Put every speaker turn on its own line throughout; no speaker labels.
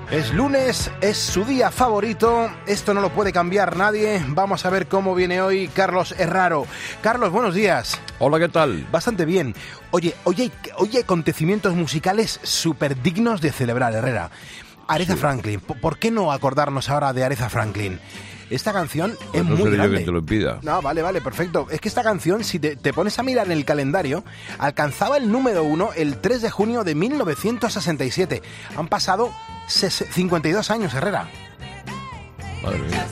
Es lunes, es su día favorito, esto no lo puede cambiar nadie. Vamos a ver cómo viene hoy Carlos Herraro. Carlos, buenos días.
Hola, ¿qué tal?
Bastante bien. Oye, hoy hay acontecimientos musicales súper dignos de celebrar, Herrera. Aretha Franklin, ¿por qué no acordarnos ahora de Aretha Franklin? Esta canción es
no
muy
seré
grande.
Yo quien te lo impida.
No, vale, perfecto. Es que esta canción, si te pones a mirar en el calendario, alcanzaba el número 1 el 3 de junio de 1967. Han pasado 52 años, Herrera.
Madre mía.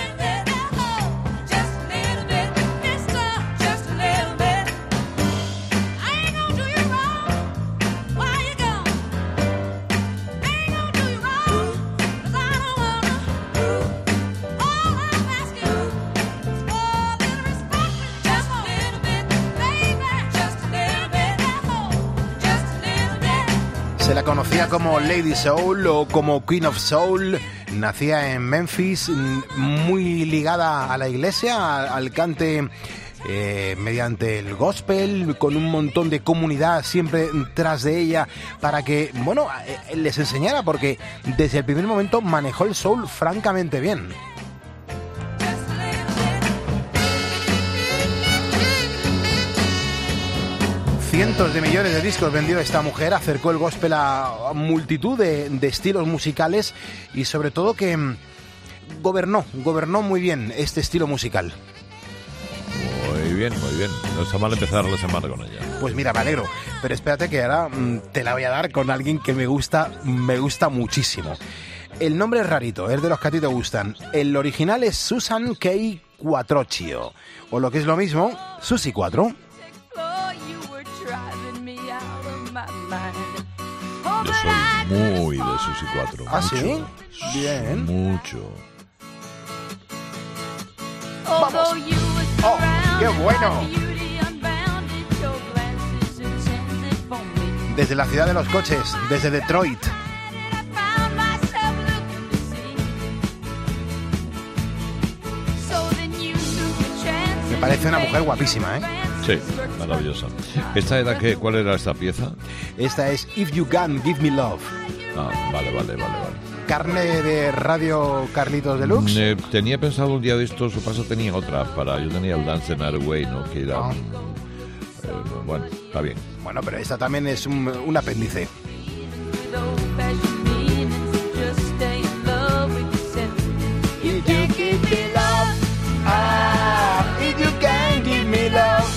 Se la conocía como Lady Soul o como Queen of Soul. Nacía en Memphis, muy ligada a la iglesia, al cante mediante el gospel, con un montón de comunidad siempre tras de ella para que, bueno, les enseñara, porque desde el primer momento manejó el soul francamente bien. Cientos de millones de discos vendió esta mujer, acercó el gospel a multitud de estilos musicales y sobre todo que gobernó muy bien este estilo musical.
Muy bien. No está mal empezar la semana con ella.
Pues mira, me alegro, pero espérate que ahora te la voy a dar con alguien que me gusta muchísimo. El nombre es rarito, es de los que a ti te gustan. El original es Susan K. Quattrocchio, o lo que es lo mismo, Susi 4.
Yo soy muy de Susi 4.
¿Ah,
mucho,
sí? Bien.
Mucho.
¡Vamos! ¡Oh, qué bueno! Desde la ciudad de los coches, desde Detroit. Me parece una mujer guapísima, ¿eh?
Sí, maravillosa. ¿Esta era qué? ¿Cuál era esta pieza?
Esta es If You Can Give Me Love.
Ah, vale.
Carne de Radio Carlitos Deluxe.
Tenía pensado un día de esto, su paso tenía otra. Yo tenía el Dance Another Way, ¿no? Que era... bueno, está bien.
Bueno, pero esta también es un apéndice. If you give me love, if you can give me love.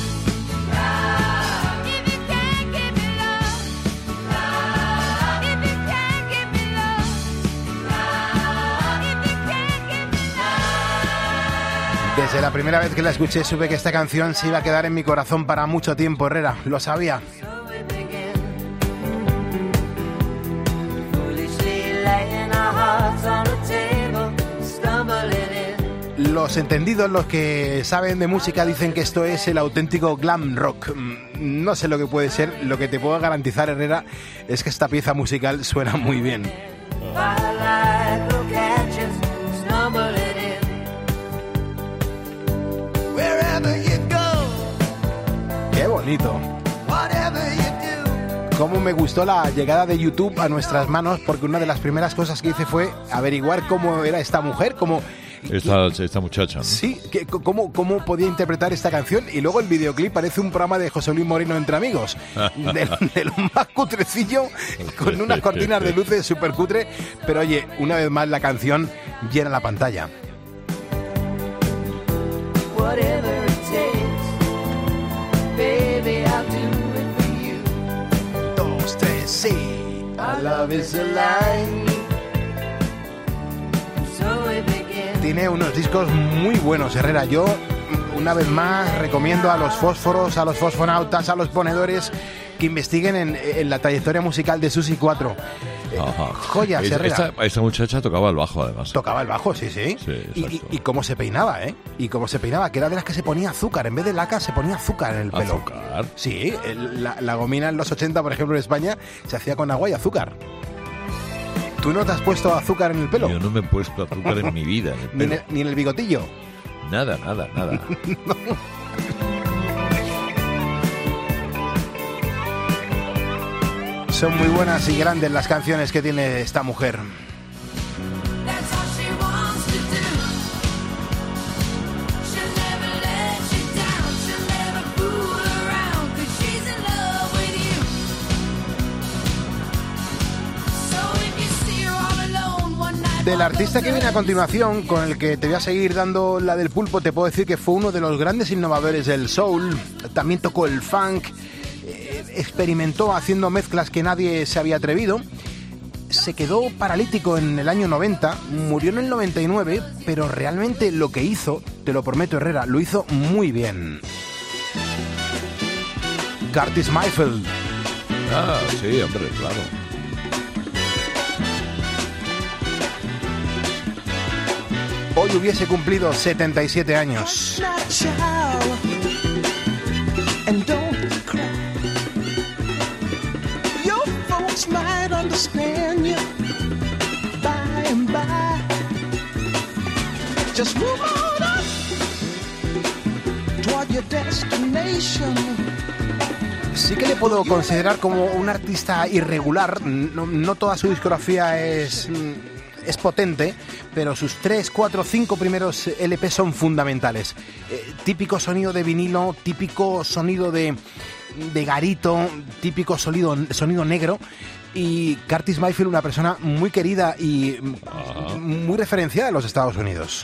Desde la primera vez que la escuché supe que esta canción se iba a quedar en mi corazón para mucho tiempo, Herrera. Lo sabía. Los entendidos, los que saben de música, dicen que esto es el auténtico glam rock. No sé lo que puede ser. Lo que te puedo garantizar, Herrera, es que esta pieza musical suena muy bien. ¡Qué bonito! Cómo me gustó la llegada de YouTube a nuestras manos, porque una de las primeras cosas que hice fue averiguar cómo era esta mujer,
Esta muchacha, ¿no?
Sí, cómo podía interpretar esta canción, y luego el videoclip parece un programa de José Luis Moreno entre amigos, de lo más cutrecillo, con unas cortinas de luces súper cutre, pero oye, una vez más la canción llena la pantalla. Whatever it takes, baby, I'll do it for you. 2, 3, sí. Our love is a line. So it begins. Tiene unos discos muy buenos, Herrera. Yo, una vez más, recomiendo a los fósforos, a los fosfonautas, a los ponedores que investiguen en la trayectoria musical de Susi 4. Joyas, Herrera.
Esta muchacha tocaba el bajo, además.
Tocaba el bajo, sí.
Sí,
y cómo se peinaba, ¿eh? Y cómo se peinaba, que era de las que se ponía azúcar. En vez de laca, se ponía azúcar en el pelo.
¿Azúcar?
Sí, la gomina en los 80, por ejemplo, en España, se hacía con agua y azúcar. ¿Tú no te has puesto azúcar en el pelo?
Yo no me he puesto azúcar en mi vida. En el pelo.
Ni en el bigotillo.
Nada.
No. Son muy buenas y grandes las canciones que tiene esta mujer. Del artista que viene a continuación, con el que te voy a seguir dando la del pulpo, te puedo decir que fue uno de los grandes innovadores del soul. También tocó el funk, experimentó haciendo mezclas que nadie se había atrevido. Se quedó paralítico en el año 90, murió en el 99, pero realmente lo que hizo, te lo prometo, Herrera, lo hizo muy bien. Curtis Mayfield.
Ah, sí, hombre, claro.
Hoy hubiese cumplido 77 años. Sí que le puedo considerar como un artista irregular. No toda su discografía es potente, pero sus 3, 4, 5 primeros LP son fundamentales. Típico sonido de vinilo, típico sonido de garito, típico sonido negro. Y Curtis Mayfield, una persona muy querida y muy referenciada en los Estados Unidos.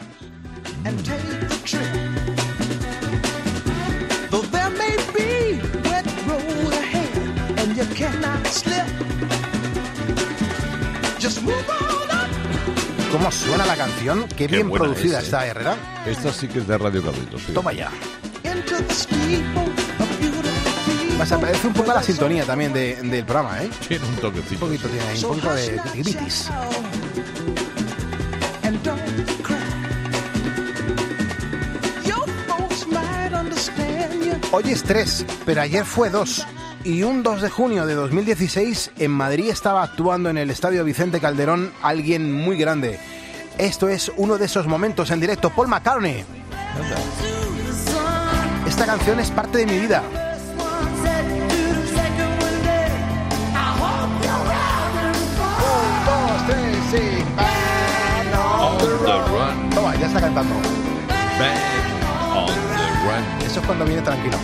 ¿Cómo suena la canción? Qué bien producida está, Herrera.
Esta sí que es de Radio Carlitos. Sí.
Toma ya. Se parece un poco a la sintonía también del programa, ¿eh?
Tiene un toquecito.
Un poquito tiene ahí, un poco de gritis. Hoy es 3, pero ayer fue 2. Y un 2 de junio de 2016 en Madrid estaba actuando en el Estadio Vicente Calderón alguien muy grande. Esto es uno de esos momentos en directo, Paul McCartney. Esta canción es parte de mi vida. Sí.
On the run.
Toma, ya está cantando.
Band on the run.
Eso es cuando viene tranquilo.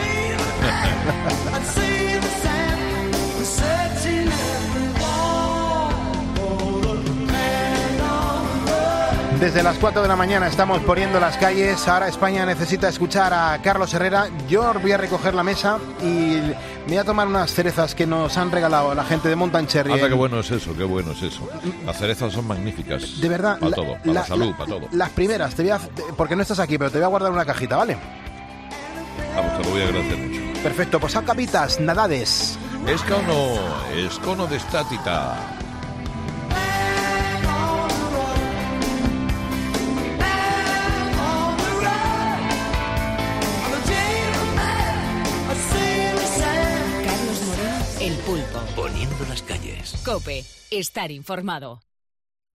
Desde las 4 de la mañana estamos poniendo las calles. Ahora España necesita escuchar a Carlos Herrera. Yo voy a recoger la mesa y me voy a tomar unas cerezas que nos han regalado la gente de Mountain Cherry.
Anda, qué bueno es eso, qué bueno es eso. Las cerezas son magníficas.
De verdad.
Para todo, para la salud, para todo.
Las primeras, porque no estás aquí, pero te voy a guardar una cajita, ¿vale?
Vamos, te lo voy a agradecer mucho.
Perfecto, pues a capitas, nadades.
Escono de Statita.
Carlos Moreno, El Pulpo.
Poniendo las calles.
COPE, estar informado.